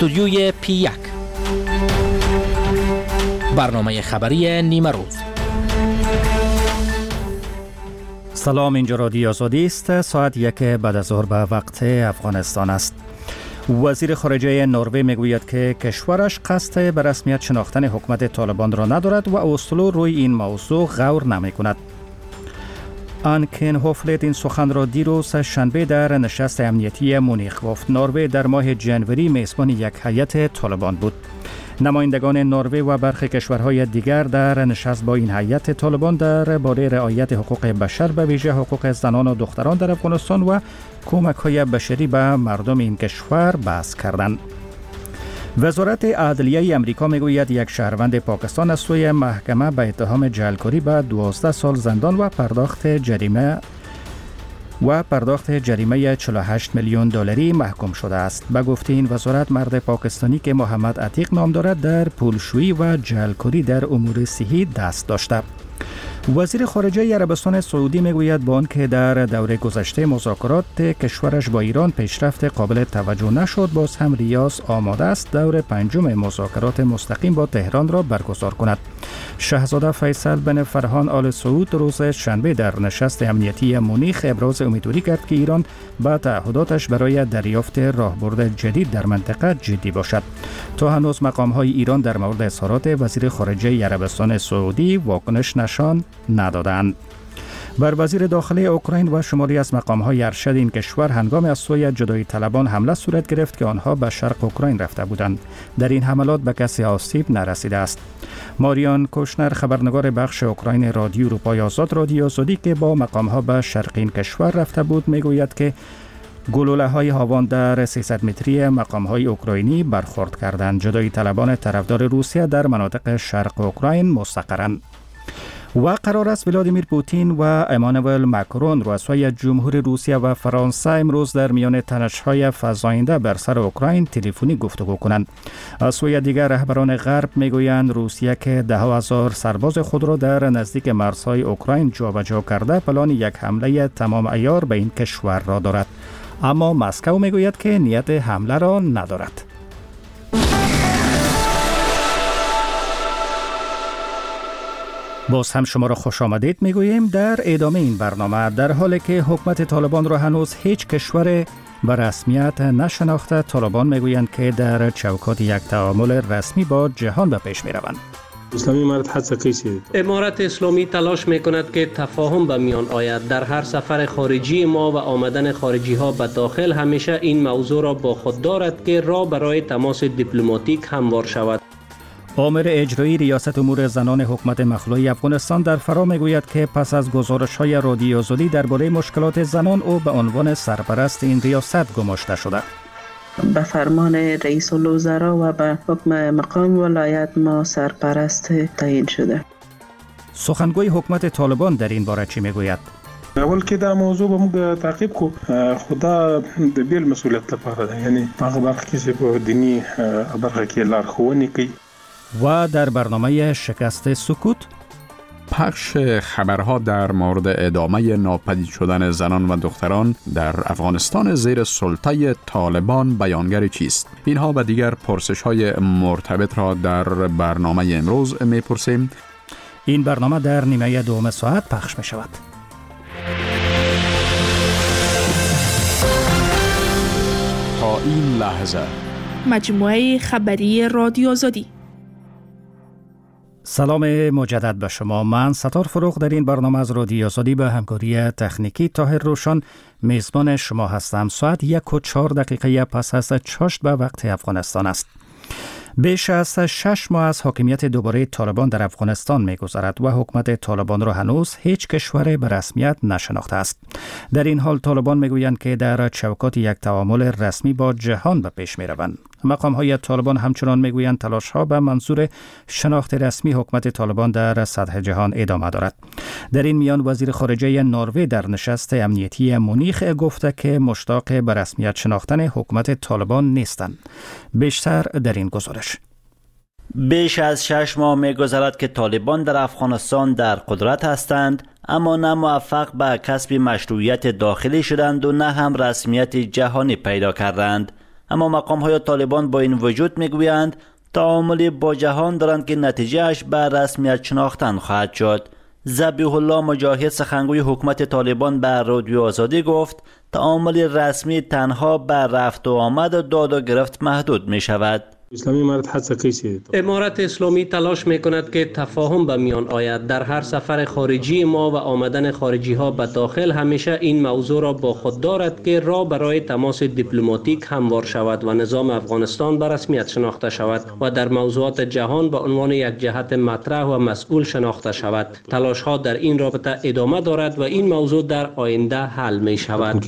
استودیوی P1 برنامه خبری نیمه روز. سلام، اینجا رادیو آزادی است. ساعت 1 بعد از ظهر به وقت افغانستان است. وزیر خارجه نروژ میگوید که کشورش قصد به رسمیت شناختن حکومت طالبان را ندارد و اسلو روی این موضوع غور نمی کند. آنکن هوفلت این سخن را دیروز شنبه در نشست امنیتی مونیخ گفت. نروژ در ماه جنوری میزبان یک هیئت طالبان بود. نمایندگان نروژ و برخی کشورهای دیگر در نشست با این هیئت طالبان درباره رعایت حقوق بشر، به ویژه حقوق زنان و دختران در افغانستان و کمک‌های بشری به مردم این کشور بحث کردند. وزارت عدلیه امریکا میگوید یک شهروند پاکستان از سوی محکمه به اتهام جعلکاری به 12 سال زندان و پرداخت جریمه 48 میلیون دلاری محکوم شده است. به گفته این وزارت، مرد پاکستانی که محمد عتیق نام دارد در پولشویی و جعلکاری در امور صحی دست داشته. وزیر خارجه عربستان سعودی میگوید با آنکه در دوره گذشته مذاکرات کشورش با ایران پیشرفت قابل توجه نشد، باز هم ریاض آماده است دور پنجم مذاکرات مستقیم با تهران را برگزار کند. شاهزاده فیصل بن فرهان آل سعود روز شنبه در نشست امنیتی مونیخ ابراز امیدواری کرد که ایران با تعهداتش برای دریافت راهبرد جدید در منطقه جدی باشد. تا هنوز مقام‌های ایران در مورد اظهارات وزیر خارجه عربستان سعودی واکنش نشان ندادند. بر وزیر داخلی اوکراین و شماری از مقام‌های ارشد این کشور هنگام از سوی جدایی طلبان حمله صورت گرفت که آنها به شرق اوکراین رفته بودند. در این حملات به کسی آسیب نرسیده است. ماریان کوشنر، خبرنگار بخش اوکراین رادیو اروپای آزاد رادیو آزادی که با مقام‌ها به شرق این کشور رفته بود، میگوید که گلوله‌های هاوان در 300 متری مقام‌های اوکراینی برخورد کردند. جدایی طلبان طرفدار روسیه در مناطق شرق اوکراین مستقرند. و قرار است ولادیمیر پوتین و امانوئل ماکرون، رؤسای جمهور روسیه و فرانسه، امروز در میان تنش‌های فزاینده بر سر اوکراین تلفنی گفتگو کنند. از سوی دیگر رهبران غرب میگویند روسیه که 10,000 سرباز خود را در نزدیک مرزهای اوکراین جابجا کرده، پلان یک حمله تمام عیار به این کشور را دارد. اما مسکو میگوید که نیت حمله را ندارد. باز هم شما را خوش آمدید میگوییم در ادامه این برنامه. در حالی که حکومت طالبان را هنوز هیچ کشور به رسمیت نشناخته، طالبان میگویند که در چوکات یک تعامل رسمی با جهان به پیش میروند. امارت اسلامی تلاش میکند که تفاهم به میان آید. در هر سفر خارجی ما و آمدن خارجی ها به داخل همیشه این موضوع را با خود دارد که راه برای تماس دیپلماتیک هموار شود. آمر اجرایی ریاست امور زنان حکومت مخلوعی افغانستان در فرا میگوید که پس از گزارش‌های رادیو آزادی درباره مشکلات زنان، او به عنوان سرپرست این ریاست گماشته شده. به فرمان رئیس الوزراء و به حکم مقام ولایت ما سرپرست تعیین شده. سخنگوی حکومت طالبان در این باره چی میگوید؟ اول که دا موضوع به موږ تعقیب کو، خدا د بیل مسئولیت لپاره ده، یعنی هغه برخه کې چې په دینی برخه کې لارښوونې کوي. و در برنامه شکست سکوت، پخش خبرها در مورد ادامه ناپدید شدن زنان و دختران در افغانستان زیر سلطه طالبان بیانگر چیست؟ اینها و دیگر پرسش‌های مرتبط را در برنامه امروز می‌پرسیم. این برنامه در نیمه دوم ساعت پخش می شود. تا این لحظه مجموعه خبری رادیو آزادی. سلام مجدد به شما. من ستار فروغ در این برنامه از رادیو آزادی به همکاری تکنیکی طاهر روشن میزبان شما هستم. ساعت 1:04 پس از چاشت به وقت افغانستان است. بیش از 6 ماه از حاکمیت دوباره طالبان در افغانستان می‌گذرد و حکومت طالبان را هنوز هیچ کشور به رسمیت نشناخته است. در این حال طالبان میگویند که در چوکات یک تعامل رسمی با جهان به پیش می‌روند. مقام‌های طالبان همچنان میگویند تلاش‌ها به منظور شناخت رسمی حکومت طالبان در سطح جهان ادامه دارد. در این میان وزیر خارجه نروژ در نشست امنیتی مونیخ گفته که مشتاق به رسمیت شناختن حکومت طالبان نیستند. بیشتر در این گزارش. بیش از 6 ماه می‌گذرد که طالبان در افغانستان در قدرت هستند، اما نه موفق به کسب مشروعیت داخلی شدند و نه هم رسمیت جهانی پیدا کردند. اما مقام‌های طالبان با این وجود میگویند تعاملی با جهان دارند که نتیجهش به رسمیت شناختن خواهد شد. ذبیح الله مجاهد سخنگوی حکومت طالبان به رادیو آزادی گفت تعامل رسمی تنها به رفت و آمد داد و گرفت محدود می شود. امارت اسلامی تلاش می کند که تفاهم به میان آید. در هر سفر خارجی ما و آمدن خارجی ها به داخل همیشه این موضوع را با خود دارد که راه برای تماس دیپلماتیک هموار شود و نظام افغانستان به رسمیت شناخته شود و در موضوعات جهان به عنوان یک جهت مطرح و مسئول شناخته شود. تلاش ها در این رابطه ادامه دارد و این موضوع در آینده حل می شود.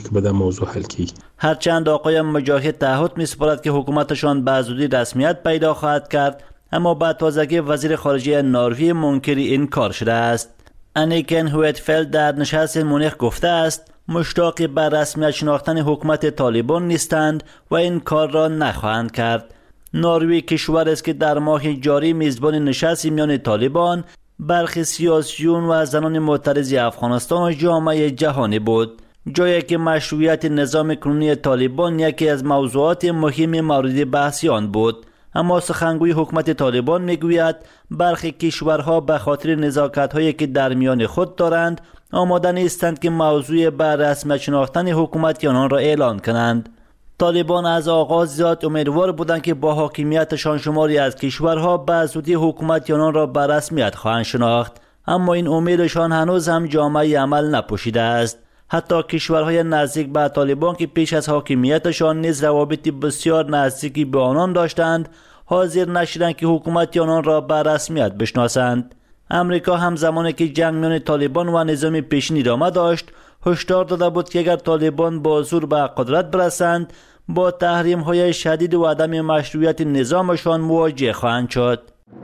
هرچند آقای مجاهد تعهد می‌سپارد که حکومتشان به زودی رسمیت پیدا خواهد کرد، اما به تازگی وزیر خارجه نروژ منکر این کار شده است. انیکن هویتفلد در نشست مونیخ گفته است مشتاق به رسمیت شناختن حکومت طالبان نیستند و این کار را نخواهند کرد. نروژ کشور است که در ماه جاری میزبان نشستی میان طالبان، برخی سیاسیون و زنان معترض افغانستان و جامعه جهانی بود، جایی که مشروعیت نظام کنونی طالبان یکی از موضوعات مهم مورد بحث آن بود. اما سخنگوی حکومت طالبان میگوید برخی کشورها به خاطر نزاکت‌هایی که در میان خود دارند آماده نیستند که موضوع به رسمیت شناختن حکومت آنان را اعلان کنند. طالبان از آغاز زیاد امیدوار بودند که با حاکمیتشان شماری از کشورها به زودی حکومت آنان را به رسمیت خواهند شناخت، اما این امیدشان هنوز هم جامعه عمل نپوشیده است. حتی کشورهای نزدیک به طالبان که پیش از حاکمیتشان نیز روابط بسیار نزدیکی به آنان داشتند، حاضر نشدند که حکومت آنان را به رسمیت بشناسند. امریکا هم زمانی که جنگ میان طالبان و نظام پیشین ادامه داشت، هشدار داده بود که اگر طالبان با زور به قدرت برسند، با تحریم‌های شدید و عدم مشروعیت نظامشان مواجه خواهند شد.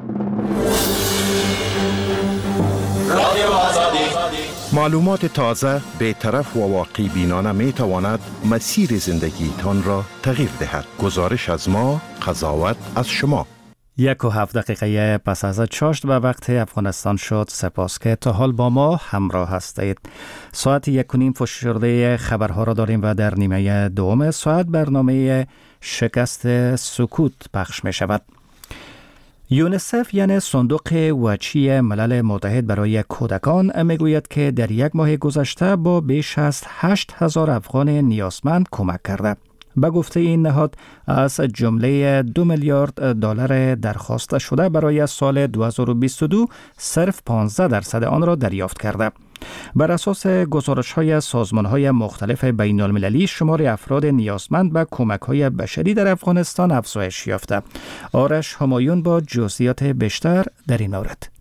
معلومات تازه، بی‌طرف و واقع بینانه می تواند مسیر زندگی تان را تغییر دهد. گزارش از ما، قضاوت از شما. 1:07 دقیقه پس از چاشت به وقت افغانستان شد. سپاس که تا حال با ما همراه هستید. ساعت 1:30 فشرده خبرها را داریم و در نیمه دوم ساعت برنامه شکست سکوت پخش می شود. یونیسف یعنی صندوق وچی ملل متحد برای کودکان میگوید که در یک ماه گذشته با بیش از 8,000 افغان نیازمند کمک کرده. به گفته این نهاد از جمله 2 میلیارد دلار درخواست شده برای سال 2022 صرف 15% آن را دریافت کرده. بر اساس گزارش‌های سازمان‌های مختلف بین‌المللی شمار افراد نیازمند به کمک‌های بشری در افغانستان افزایش یافته. آرش همایون با جزئیات بیشتر در این مورد.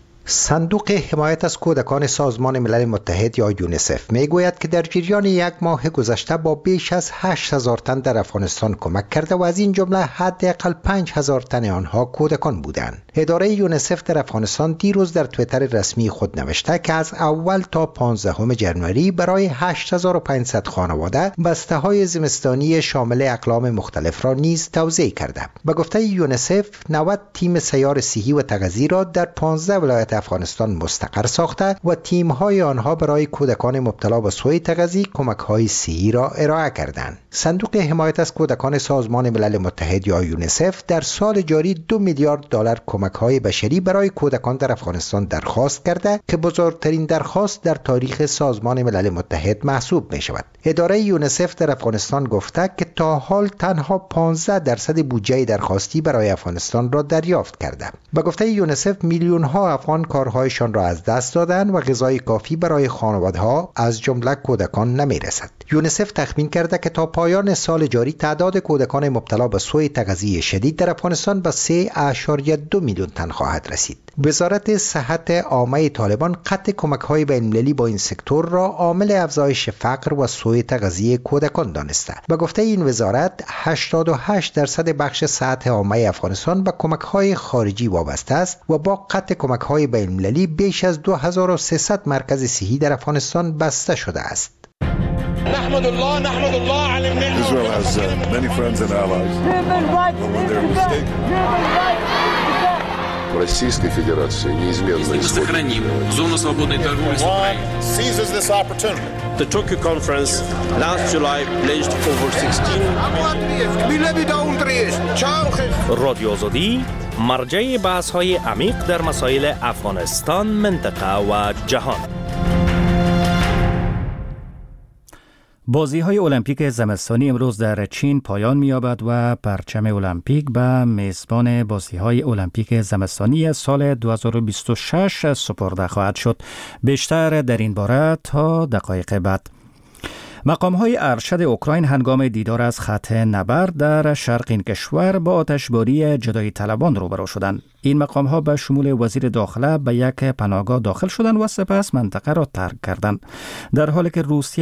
صندوق حمایت از کودکان سازمان ملل متحد یا یونیسف میگوید که در جریان یک ماه گذشته با بیش از 8,000 تن در افغانستان کمک کرده و از این جمله حداقل 5,000 تن آنها کودکان بودند. اداره یونیسف در افغانستان دیروز در توییتر رسمی خود نوشته که از اول تا 15 ژانویه برای 8500 خانواده بسته‌های زمستانی شامل اقلام مختلف را نیز توزیع کرده. به گفته یونیسف 90 تیم سیار صحی و تغذیه را در 15 ولایت افغانستان مستقر ساخته و تیم‌های آنها برای کودکان مبتلا به سوء تغذیه کمک‌های صحی را ارائه کردند. صندوق حمایت از کودکان سازمان ملل متحد یا یونیسف در سال جاری 2 میلیارد دلار کمک‌های بشری برای کودکان در افغانستان درخواست کرده که بزرگترین درخواست در تاریخ سازمان ملل متحد محسوب می‌شود. اداره یونیسف در افغانستان گفته که تا حال تنها 15% بودجه درخواستی برای افغانستان را دریافت کرده. به گفته یونیسف میلیون‌ها افغان کارهایشان را از دست دادند و غذای کافی برای خانواده‌ها از جمله کودکان نمی‌رسد. یونیسف تخمین کرده که تا پایان سال جاری تعداد کودکان مبتلا به سوء تغذیه شدید در افغانستان به 3.2 میلیون تن خواهد رسید. وزارت صحت عامه طالبان قطع کمک‌های بین‌المللی با این سکتور را عامل افزایش فقر و سوء تغذیه کودکان دانسته. به گفته این وزارت 88% بخش صحت عامه افغانستان به کمک‌های خارجی وابسته است و با قطع کمک‌های بین‌المللی بیش از 2300 مرکز صحی در افغانستان بسته شده است. نحمد الله على النعمة. Israel has many friends and allies. Российской Федерации неизменно исходит. Seizes this opportunity The Tokyo conference last July pledged over 16 رادیو آزادی مرجع بحث‌های عمیق در مسائل افغانستان، منطقه و جهان. بازی‌های المپیک زمستانی امروز در چین پایان می‌یابد و پرچم المپیک به میزبان بازی‌های المپیک زمستانی سال 2026 سپرده خواهد شد. بیشتر در این باره تا دقایق بعد. مقام‌های ارشد اوکراین هنگام دیدار از خط نبرد در شرق این کشور با آتشباری جدایی طلبان روبرو شدند. این مقام‌ها به شمول وزیر داخله به یک پناهگاه داخل شدند و سپس منطقه را ترک کردند. در حالی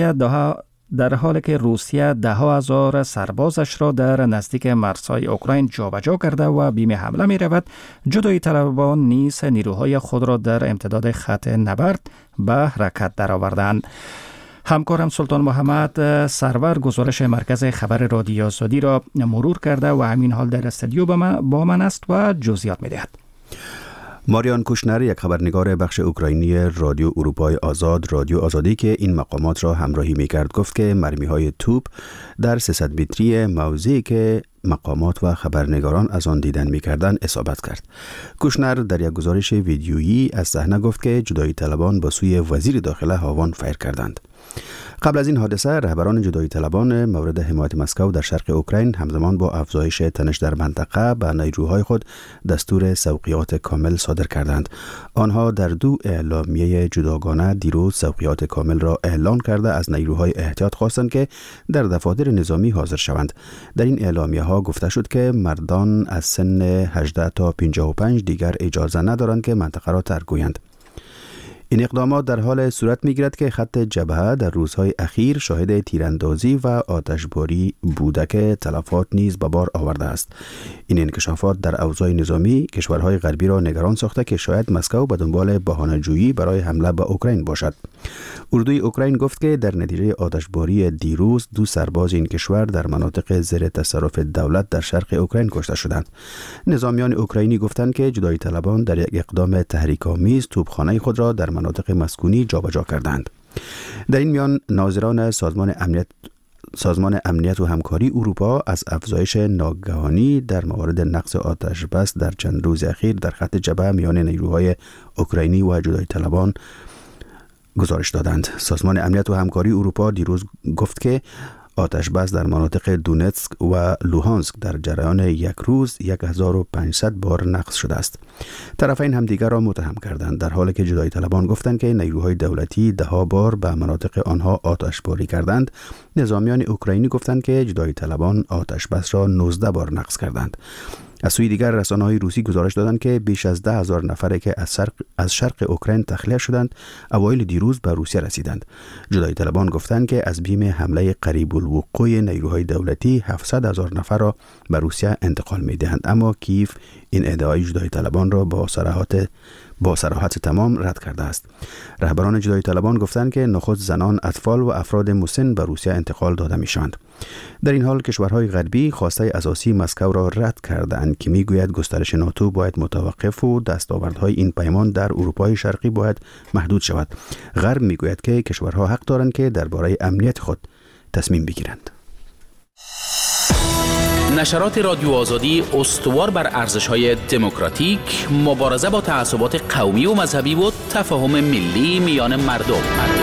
که روسیه ده هزار سربازش را در نزدیک مرزهای اوکراین جابجا کرده و بیم حمله می رود، جدایی طلبان نیز نیروهای خود را در امتداد خط نبرد به حرکت درآوردند. همکارم سلطان محمد سرور گزارش مرکز خبر رادیو آزادی را مرور کرده و همین حال در استودیو با من است و جزئیات می دهد. ماریان کوشنر، یک خبرنگار بخش اوکراینی رادیو اروپای آزاد رادیو آزادی که این مقامات را همراهی می‌کرد، گفت که مرمی‌های توپ در 300 متری موضعی که مقامات و خبرنگاران از آن دیدن می‌کردند اصابت کرد. کوشنر در یک گزارش ویدیویی از صحنه گفت که جدایی طلبان با سوی وزیر داخله هاوان فیر کردند. قبل از این حادثه رهبران جدایی طلبان مورد حمایت مسکو در شرق اوکراین همزمان با افزایش تنش در منطقه به نیروهای خود دستور سوقیات کامل صادر کردند. آنها در دو اعلامیه جداگانه دیروز سوقیات کامل را اعلان کرده از نیروهای احتیاط خواستند که در دفاتر نظامی حاضر شوند. در این اعلامیه ها گفته شد که مردان از سن 18 تا 55 دیگر اجازه ندارند که منطقه را ترک گویند. این اقدامات در حال صورت می‌گیرد که خط جبهه در روزهای اخیر شاهد تیراندازی و آتشباری بوده که تلفات نیز به بار آورده است. این انکشافات در اوضاع نظامی کشورهای غربی را نگران ساخته که شاید مسکو به دنبال بهانه‌جویی برای حمله به اوکراین باشد. اردوی اوکراین گفت که در نتیجه آتشباری دیروز 2 سرباز این کشور در مناطق زیر تصرف دولت در شرق اوکراین کشته شدند. نظامیان اوکراینی گفتند که جدایی طلبان در یک اقدام تحریک‌آمیز توپخانه خود را در مناطق مسکونی جابجا کردند. در این میان ناظران سازمان امنیت و همکاری اروپا از افزایش ناگهانی در موارد نقض آتش بس در چند روز اخیر در خط جبهه میان نیروهای اوکراینی و جدایی طلبان گزارش دادند. سازمان امنیت و همکاری اروپا دیروز گفت که آتش بس در مناطق دونتسک و لوهانسک در جریان یک روز 1500 بار نقض شده است. طرفین همدیگر را متهم کردند، در حالی که جدایی طلبان گفتند که نیروهای دولتی 10 بار به مناطق آنها آتشباری کردند. نظامیان اوکراینی گفتند که جدایی طلبان آتش بس را 19 بار نقض کردند. از سوی دیگر رسانه‌های روسی گزارش دادند که بیش از 10,000 نفر که از شرق اوکراین تخلیه شدند اوایل دیروز به روسیه رسیدند. جدایی طلبان گفتند که از بیم حمله قریب الوقوع نیروهای دولتی 700,000 نفر را به روسیه انتقال می‌دهند، اما کیف این ادعای جدایی طلبان را با صراحت تمام رد کرده است. رهبران جدایی طلبان گفتند که نخست زنان، اطفال و افراد مسن به روسیه انتقال داده می‌شوند. در این حال کشورهای غربی خواسته اساسی مسکو را رد کردند که میگوید گسترش ناتو باید متوقف و دستاوردهای این پیمان در اروپای شرقی باید محدود شود. غرب میگوید که کشورها حق دارند که درباره امنیت خود تصمیم بگیرند. نشرات رادیو آزادی استوار بر ارزش‌های دموکراتیک، مبارزه با تعصبات قومی و مذهبی و تفاهم ملی میان مردم.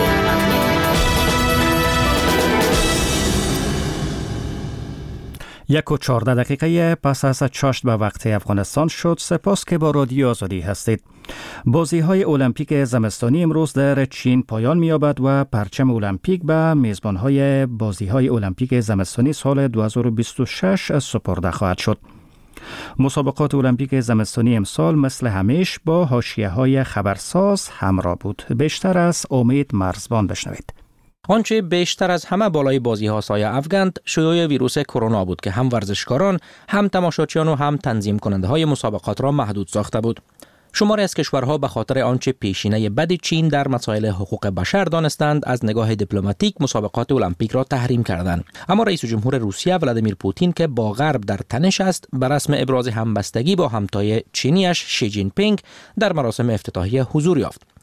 1:14 پس از چاشت به وقت افغانستان شد. سپاس که با رادیو آزادی هستید. بازی‌های المپیک زمستانی امروز در چین پایان می‌یابد و پرچم المپیک به میزبان‌های بازی‌های المپیک زمستانی سال 2026 سپرده خواهد شد. مسابقات المپیک زمستانی امسال مثل همیشه با حاشیه‌های خبرساز همراه بود. بیشتر از امید مرزبان بشنوید. آنچه بیشتر از همه بالای بازی‌ها سایه افکند شیوع ویروس کرونا بود که هم ورزشکاران، هم تماشاچیان و هم تنظیم کننده های مسابقات را محدود ساخته بود. شماری از کشورها به خاطر آنچه پیشینه بد چین در مسائل حقوق بشر دانستند از نگاه دیپلماتیک مسابقات المپیک را تحریم کردند. اما رئیس جمهور روسیه ولادیمیر پوتین که با غرب در تنش است، به رسم ابراز همبستگی با همتای چینیش شی جین پینگ در مراسم افتتاحیه حضور یافت.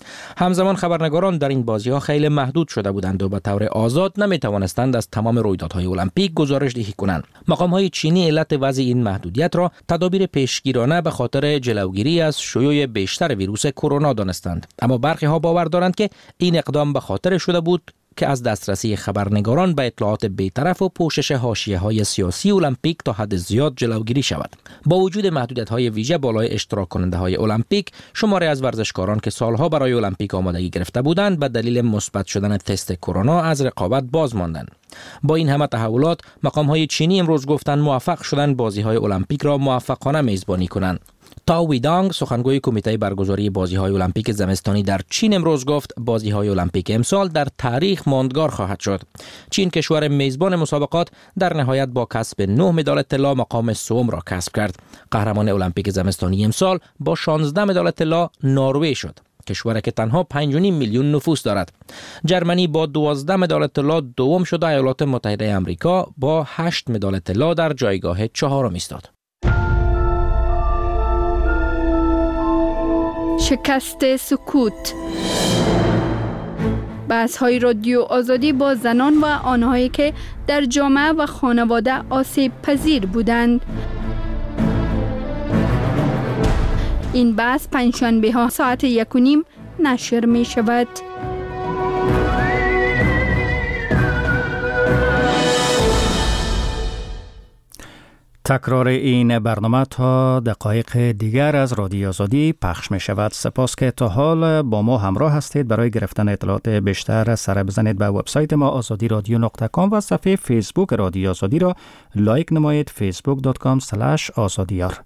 همزمان خبرنگاران در این بازی‌ها خیلی محدود شده بودند و به طور آزاد نمی‌توانستند از تمام رویدادهای المپیک گزارش دهی کنند. مقام‌های چینی علت وضع این محدودیت را تدابیر پیشگیرانه به خاطر جلوگیری از شیوع بیشتر ویروس کرونا دانستند، اما برخی‌ها باور دارند که این اقدام به خاطر شده بود که از دسترسی خبرنگاران به اطلاعات بی‌طرف و پوشش حاشیه‌های سیاسی المپیک تا حد زیاد جلوگیری شود. با وجود محدودیت‌های ویژه بالای اشتراک کننده‌های المپیک، شماری از ورزشکاران که سالها برای المپیک آمادگی گرفته بودند به دلیل مثبت شدن تست کرونا از رقابت باز ماندند. با این همه تحولات، مقام‌های چینی امروز گفتند موفق شدند بازی‌های المپیک را موفقانه میزبانی کنند. تاو ویدانگ، سخنگوی کمیته برگزاری بازی‌های المپیک زمستانی در چین، امروز گفت بازی‌های المپیک امسال در تاریخ ماندگار خواهد شد. چین، کشور میزبان مسابقات، در نهایت با کسب 9 مدال طلا مقام سوم را کسب کرد. قهرمان المپیک زمستانی امسال با 16 مدال طلا نروژ شد، کشوری که تنها 5.5 میلیون نفوس دارد. جرمنی با 12 مدال طلا دوم شد و ایالات متحده آمریکا با 8 مدال طلا در جایگاه چهارم ایستاد. شکست سکوت. بحث‌های رادیو آزادی با زنان و آنهایی که در جامعه و خانواده آسیب پذیر بودند. این بحث پنجشنبه ها ساعت 1:30 نشر می شود. تکرار این برنامه تا دقایق دیگر از رادیو آزادی پخش می شود. سپاس که تا حال با ما همراه هستید. برای گرفتن اطلاعات بیشتر سر بزنید به وبسایت ما azadiradio.com و صفحه فیسبوک رادیو آزادی را لایک نمایید facebook.com/azadiyar.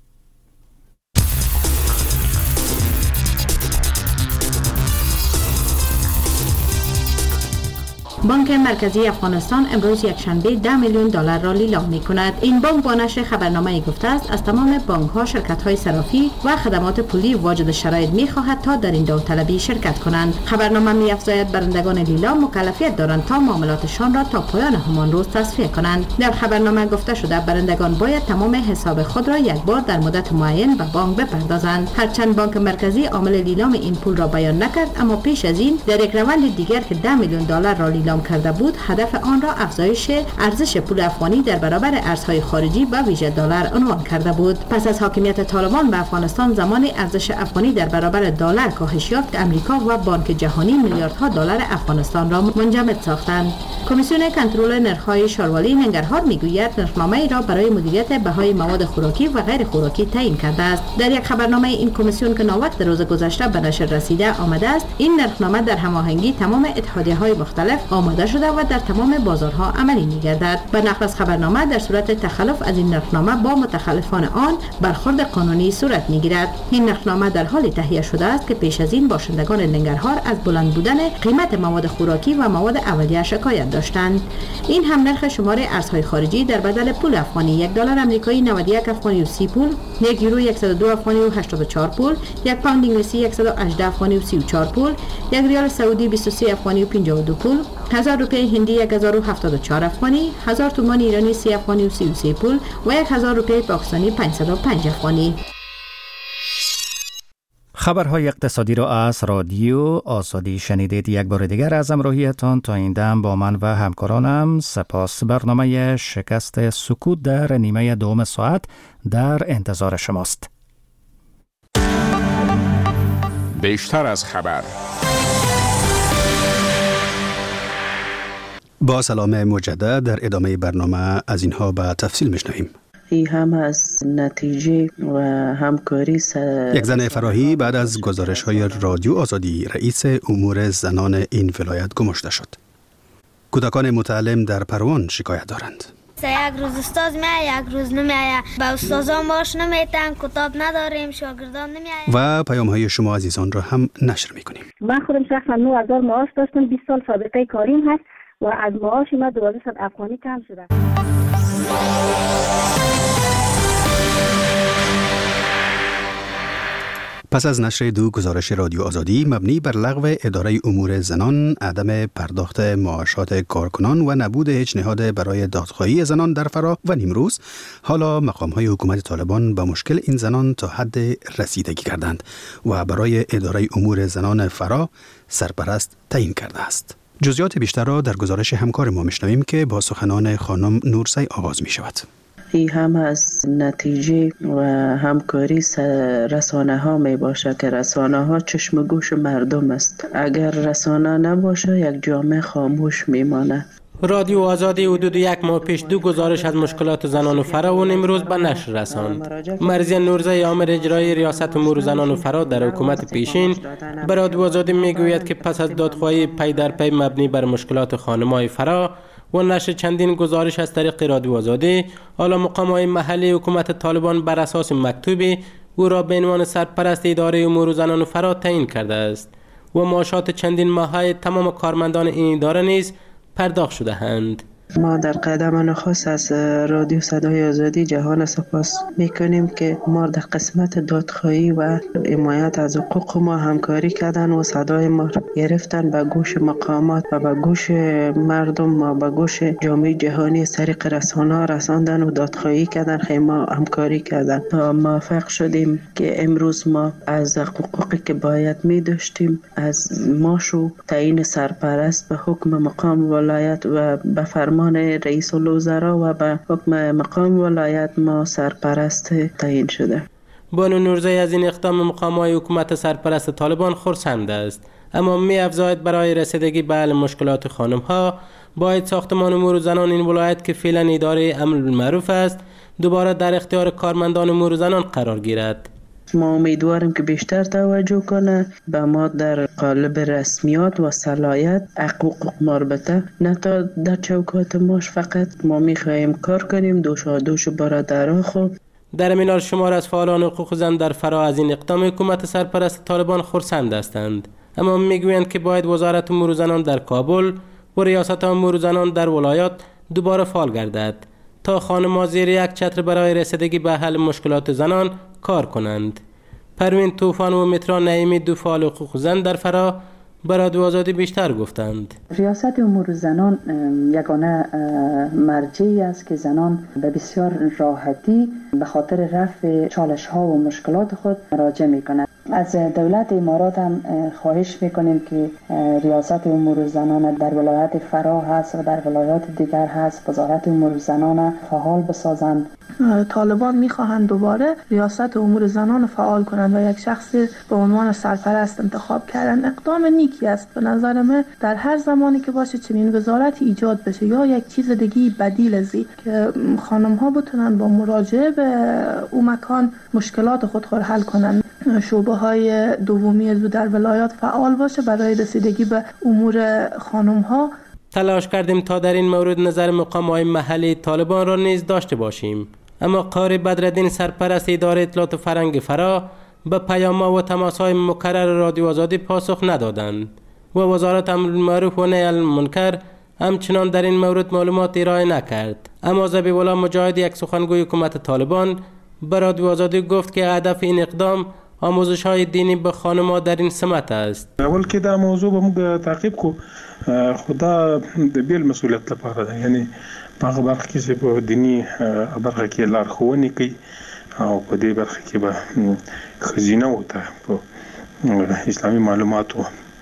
بانک مرکزی افغانستان امروز یکشنبه 10 میلیون دلار را لیلام می کند. این بانک با نشر خبرنامه گفته است از تمام بانک ها، شرکت های صرافی و خدمات پولی واجد شرایط می خواهد تا در این داوطلبی شرکت کنند. خبرنامه می افزاید برندگان لیلام مکلفیت دارند تا معاملاتشان را تا پایان همان روز تصفیه کنند. در خبرنامه گفته شده برندگان باید تمام حساب خود را یک بار در مدت معین به بانک بپردازند. هرچند بانک مرکزی عامل لیلام این پول را بیان نکرد، اما پیش از این در یک روند دیگر که 10 میلیون دلار را لیلام کرده بود، هدف آن را افزایش ارزش پول افغانی در برابر ارزهای خارجی به ویژه دلار عنوان کرده بود. پس از حاکمیت طالبان به افغانستان، زمان ارزش افغانی در برابر دلار کاهش یافت که امریکا و بانک جهانی میلیاردها دلار افغانستان را منجمد ساختند. کمیسیون کنترل نرخ‌های شاروالی ننگرهار میگوید نرخنامه‌ای را برای مدیریت بهای مواد خوراکی و غیر خوراکی تعیین کرده است. در یک خبرنامه این کمیسیون که ناوقت روز گذشته به نشر رسیده آمده است، این نرخنامه در هماهنگی تمام اتحادیه‌های مختلف آماده شده و در تمام بازارها عملی می‌گردد. به نقل از خبرنامه، در صورت تخلف از این نرخنامه با متخلفان آن برخورد قانونی صورت می‌گیرد. این نرخنامه در حال تهیه شده است که پیش از این باشندگان ننگرهار از بلند بودن قیمت مواد خوراکی و مواد اولیه شکایت داشتند. این هم نرخ شمار ارزهای خارجی در بدل پول افغانی: 1 دلار آمریکایی 91 افغانی و 30 پول، 1 یورو 102 افغانی و 84 پول، 1 پوند انگلیسی 118 افغانی و 34 پول، 1 ریال سعودی 23 افغانی و 52 پول، 1000 روپیه هندی 1074 افغانی، 1000 تومان ایرانی 30 افغانی و 33 پول و 1000 روپیه پاکستانی 505 افغانی. خبرهای اقتصادی را از رادیو آزادی شنیدید. یک بار دیگر از همراهیتان تا این دم با من و همکارانم سپاس. برنامه شکست سکوت در نیمه دوم ساعت در انتظار شماست. بیشتر از خبر. با سلام مجدد در ادامه برنامه از اینها به تفصیل میشنویم. این هم از نتیجه و همکاری یک زن فراحی بعد از گزارش‌های رادیو آزادی رئیس امور زنان این ولایت گماشته شد. کودکان متعلم در پروان شکایت دارند. یک روز استاد میاد، یک روز نمیاد. با استادان باش نمیتن، کتاب نداریم، شاگردان نمیاد. و پیام‌های شما عزیزان را هم نشر می‌کنیم. من خودم شخصا 9000 معاش داشتم، 20 سال سابقه کاریم هست و از معاش من 1200 افغانی کم شده. پس از نشر دو گزارش رادیو آزادی مبنی بر لغو اداره امور زنان، عدم پرداخت معاشات کارکنان و نبود هیچ نهاد برای دادخواهی زنان در فرا و نیمروز، حالا مقام‌های حکومت طالبان با مشکل این زنان تا حد رسیدگی کردند و برای اداره امور زنان فرا سرپرست تعیین کرده است. جزئیات بیشتر را در گزارش همکار ما میشنویم که با سخنان خانم نورسی آغاز می شود. این هم از نتیجه و همکاری رسانه ها می باشه که رسانه ها چشم گوش مردم است. اگر رسانه نباشه یک جامعه خاموش میمانه. رادیو آزادی حدود یک ماه پیش دو گزارش از مشکلات زنان و فرا و امروز به نشر رساند. مرضیه نورزی آمر اجرای ریاست امور زنان و فرا در حکومت پیشین به رادیو آزادی میگوید که پس از دادخواهی پی در پی مبنی بر مشکلات خانم‌های فرا و نشر چندین گزارش از طریق رادیو آزادی، حالا مقام‌های محلی حکومت طالبان بر اساس مکتوبی او را به عنوان سرپرست اداره امور زنان و فرا تعیین کرده است و معاشات چندین ماهه تمام کارمندان این اداره نیز پرداخت شده اند. ما در قدم نخست از رادیو صدای آزادی جهان سپاس میکنیم که ما در قسمت دادخواهی و حمایت از حقوق ما همکاری کردن و صدای ما گرفتن به گوش مقامات و به گوش مردم و به گوش جامعه جهانی از طریق رسانه‌ها رساندن و دادخواهی کردن. خیلی ما همکاری کردن تا موفق شدیم که امروز ما از حقوقی که باید می داشتیم از ماشو تعیین سرپرست به حکم مقام ولایت و به فرمان رئیس الوزراء و به حکم مقام ولایت ما سرپرست تعیین شده. بانو نورزی از این اقدام مقام‌های حکومت سرپرست طالبان خرسند است، اما می افزاید برای رسیدگی به حل مشکلات خانم‌ها باید ساختمان امور زنان این ولایت که فعلا اداره امر بالمعروف است دوباره در اختیار کارمندان امور زنان قرار گیرد. ما امیدواریم که بیشتر توجه کنه به ما در قالب رسمیات و صلاحیت حقوق مربوطه، نه تا در چوکات ماش. فقط ما میخواهیم کار کنیم دوش برادرها. خب در این حال شمار از فعالان حقوق زن در فرا از این اقدام حکومت سرپرست طالبان خرسند هستند، اما میگویند که باید وزارت امور زنان در کابل و ریاست امور زنان در ولایات دوباره فعال گردد تا خانم‌ها زیر یک چتر برای رسیدگی به حل مشکلات زنان کار کنند. پروین طوفان و مترا نعیمی دو فعال حقوق زن در فرا به رادیو آزادی بیشتر گفتند. ریاست امور زنان یگانه مرجعی است که زنان به بسیار راحتی به خاطر رفع چالش ها و مشکلات خود مراجعه می کنند. از دولت امارات هم خواهش میکنیم که ریاست امور زنان در ولایت فرا هست و در ولایات دیگر هست وزارت امور زنان فعال بسازند. طالبان میخواهند دوباره ریاست امور زنان فعال کنند و یک شخص به عنوان سرپرست انتخاب کردن. اقدام نیکی است به نظر من. در هر زمانی که باشه چنین وزارتی ایجاد بشه یا یک چیز دیگه بدیل ازی که خانم ها بتونن با مراجعه به اون مکان مشکلات خود حل کنند. شعبه های دومی از در ولایات فعال باشه برای رسیدگی به امور خانم ها. تلاش کردیم تا در این مورد نظر مقام‌های محلی طالبان را نیز داشته باشیم، اما قاری بدرالدین سرپرست اداره اطلاعات فرهنگ فرا به پیام‌ها و تماس‌های مکرر رادیو آزادی پاسخ ندادند و وزارت امر بالمعروف و نهی عن المنکر همچنان در این مورد معلومات ارائه نکرد. اما ذبیح الله مجاهد، یک سخنگوی حکومت طالبان، به رادیو آزادی گفت که هدف این اقدام آموزش‌های دینی به خانم‌ها در این سمت است. اول که دا موضوع به موږ تعقیب کو خدا د بیل مسؤلیت لپاره ده، یعنی په هغه برخه کې چې په دینی برخه کې لارښوونې کوي او په دې برخه کې به ښځینه وته په اسلامي معلوماتو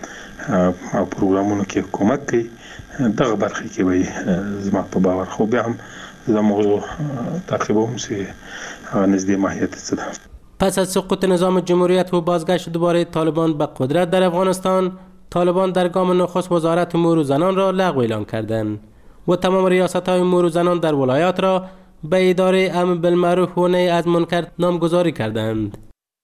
او پروګرامونو کې کومک کوي. دغه برخه کې به زما په باور خو بیا هم دا موضوع تعقیبوم چې نزدې ماهیت څه ده. پس از سقوط نظام جمهوریت و بازگشت دوباره طالبان به قدرت در افغانستان، طالبان در گام نخست وزارت امور زنان را لغو اعلان کردند و تمام ریاست‌های امور زنان در ولایات را به اداره امر بالمعروف و نهی عن المنکر نامگذاری کردند.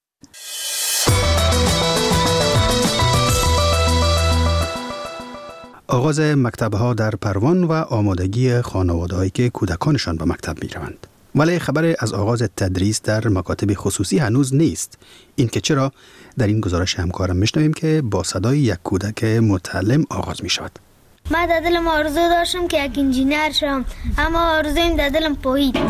آغاز مکتب‌ها در پروان و آمادگی خانواده‌هایی که کودکانشان به مکتب می‌روند. ولی خبر از آغاز تدریس در مکاتب خصوصی هنوز نیست. این که چرا در این گزارش همکارم میشنویم که با صدای یک کودک متعلم آغاز می شود. من در دلم آرزو داشتم که یک انجینر شم، اما آرزویم در دلم پایید.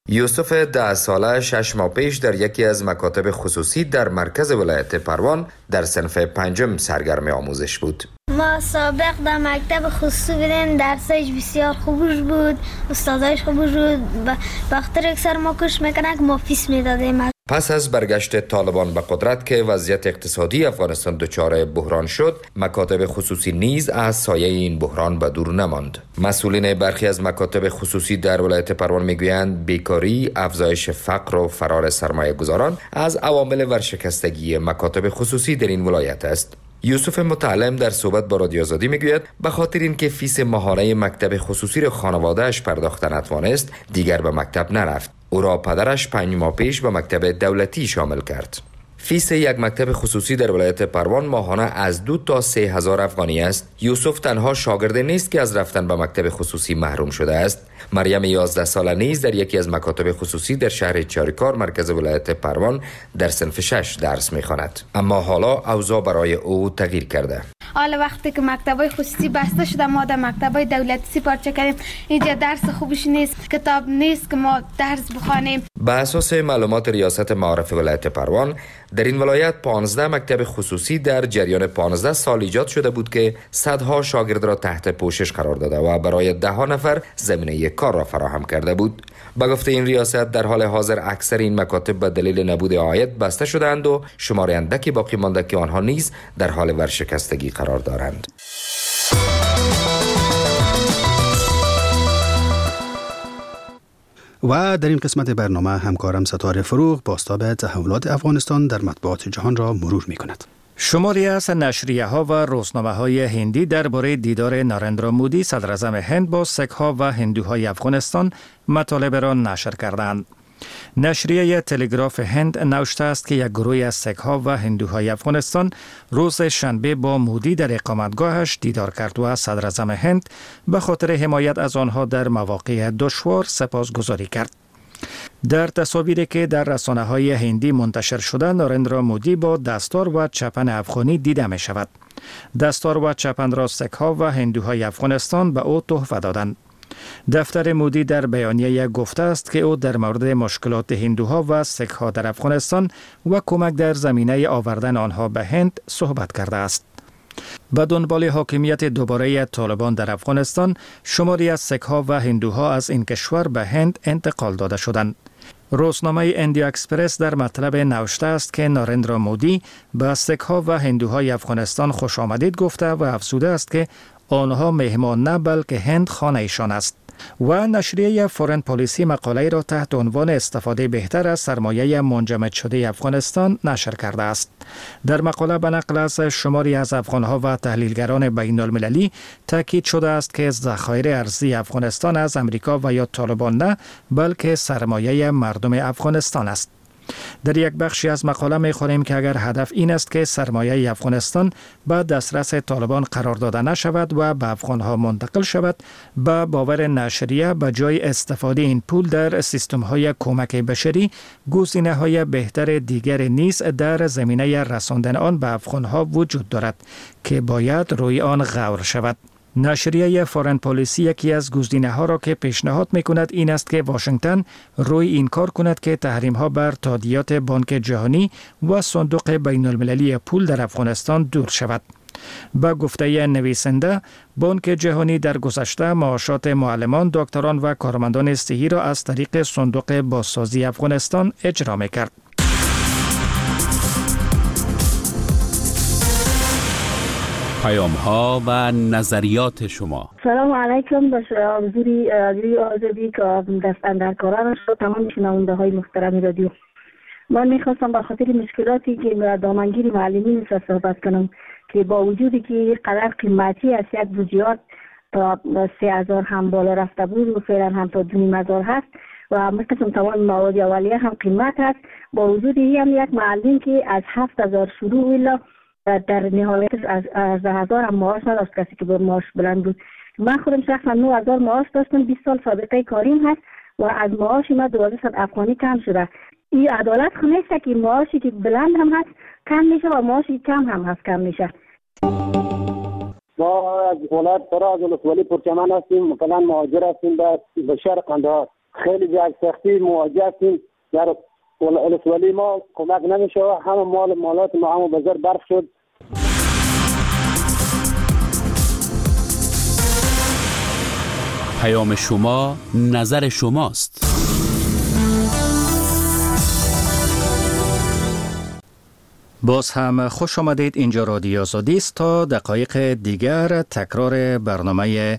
یوسف 10 ساله 6 ماه پیش در یکی از مکاتب خصوصی در مرکز ولایت پروان در صنف 5 سرگرم آموزش بود. ما سابق در مکتب خصوصی بودیم، درسش بسیار خوبش بود، استادایش خوبش بود، بخاطر اکثر ما کش میکنن که ما فیس میدادیم. پس از برگشت طالبان به قدرت که وضعیت اقتصادی افغانستان دچار بحران شد، مکاتب خصوصی نیز از سایه این بحران به دور نماند. مسئولین برخی از مکاتب خصوصی در ولایت پروان میگویند بیکاری، افزایش فقر و فرار سرمایه گذاران از عوامل ورشکستگی مکاتب خصوصی در این ولایت است. یوسف متعلم در صحبت با رادیو آزادی میگوید به خاطر اینکه فیس ماهانه مکتب خصوصی را خانواده‌اش پرداخت نتوانست، دیگر به مکتب نرفت. او را پدرش 5 ماه پیش به مکتب دولتی شامل کرد. فیس یک مکتب خصوصی در ولایت پروان ماهانه از 2 تا 3 هزار افغانی است. یوسف تنها شاگرد نیست که از رفتن به مکتب خصوصی محروم شده است. مریم 11 ساله نیز در یکی از مکاتب خصوصی در شهر چاریکار مرکز ولایت پروان در صنف 6 درس می‌خواند. اما حالا اوضاع برای او تغییر کرده. حالا وقتی که مکتبای خصوصی بسته شده، ما در مکتبای دولتی سپارچه کردیم. اینجا درس خوبش نیست، کتاب نیست که ما درس بخوانیم. به اساس معلومات ریاست معارف ولایت پروان، در این ولایت 15 مکتب خصوصی در جریان 15 سال ایجاد شده بود که صدها شاگرد را تحت پوشش قرار داده و برای 10 نفر زمینه کار را فراهم کرده بود. به گفته این ریاست، در حال حاضر اکثر این مکاتب به دلیل نبود عاید بسته شدند و شمار اندکی باقی مانده که آنها نیز در حال ورشکستگی قرار دارند. و در این قسمت برنامه همکارم ستاره فروغ بازتاب تحولات افغانستان در مطبوعات جهان را مرور می کند. شماری از نشریه ها و روزنامه های هندی درباره دیدار نارندرا مودی صدر اعظم هند با سیک ها و هندوهای افغانستان مطالب را نشر کردند. نشریه تلگراف هند نوشته است که یک گروه از سیک ها و هندوهای افغانستان روز شنبه با مودی در اقامتگاهش دیدار کرد و صدر اعظم هند به خاطر حمایت از آنها در مواقع دشوار سپاسگزاری کرد. در تصاویری که در رسانه‌های هندی منتشر شده، نارندرا مودی با دستار و چپن افغانی دیده می شود. دستار و چپن را سیک ها و هندوهای افغانستان به او تحفه دادند. دفتر مودی در بیانیه گفته است که او در مورد مشکلات هندوها و سیک ها در افغانستان و کمک در زمینه آوردن آنها به هند صحبت کرده است. به دنبال حاکمیت دوباره طالبان در افغانستان، شماری از سیک ها و هندوها از این کشور به هند انتقال داده شدند. روزنامه اندیا اکسپرس در مطلب نوشته است که نارندرا مودی به سیک ها و هندوهای افغانستان خوش آمدید گفته و افزوده است که آنها مهمان نه بلکه هند خانه ایشان است. و نشریه فورن پالیسی مقاله را تحت عنوان استفاده بهتر از سرمایه منجمد شده افغانستان نشر کرده است. در مقاله به نقل از شماری از افغانها و تحلیلگران بین المللی تاکید شده است که ذخایر ارزی افغانستان از امریکا و یا طالبان نه بلکه سرمایه مردم افغانستان است. در یک بخشی از مقاله می‌خوانیم که اگر هدف این است که سرمایه افغانستان به دسترس طالبان قرار داده نشود و به افغانها منتقل شود، به باور نشریه به جای استفاده این پول در سیستم‌های کمک بشری، گزینه‌های بهتر دیگر نیز در زمینه رساندن آن به افغانها وجود دارد که باید روی آن غور شود. نشریه فورن پالیسی یکی از گزینه‌ها را که پیشنهاد می‌کند این است که واشنگتن روی این کار کند که تحریم‌ها بر تادیات بانک جهانی و صندوق بین‌المللی پول در افغانستان دور شود. با گفته نویسنده، بانک جهانی در گذشته معاشات معلمان، دکتران و کارمندان صحی را از طریق صندوق بازسازی افغانستان اجرا می‌کرد. پیام ها و نظریات شما. سلام علیکم. به حضوری رادیو آزادی که در کارانش و تمام شنونده های محترم رادیو، من میخواستم به خاطر مشکلاتی که دامنگیر معلمین صحبت کنم که با وجودی که قدر قیمتی از یک بودجه تا 3000 هم بالا رفته بود و فعلا هم تا 2500 هست و مثل تمام مواد اولیه هم قیمت هست، با وجودی هم یک معلم که از 7000 شروع ویلا در نهایت از 1000 هم معاش نداشت، کسی که با معاش بلند بود. من خودم شخصا 9000 معاش داشتم، 20 سال سابقه کاریم هست و از معاش من 1200 افغانی کم شده. این عدالت خو نیست که معاشی که بلند هم هست کم میشه و معاشی کم هم هست کم میشه. ما از ولایت فراز ولسوالی پرچمن هستیم، مثلا مهاجر هستیم به شهر قندهار. خیلی به سختی مواجه هستیم. در ولسوالی ما کمک نمیشه، همه مالات ما همه بازار برف شد. پیام شما نظر شماست. باز هم خوش آمدید. اینجا رادیو آزادی است. تا دقایق دیگر تکرار برنامه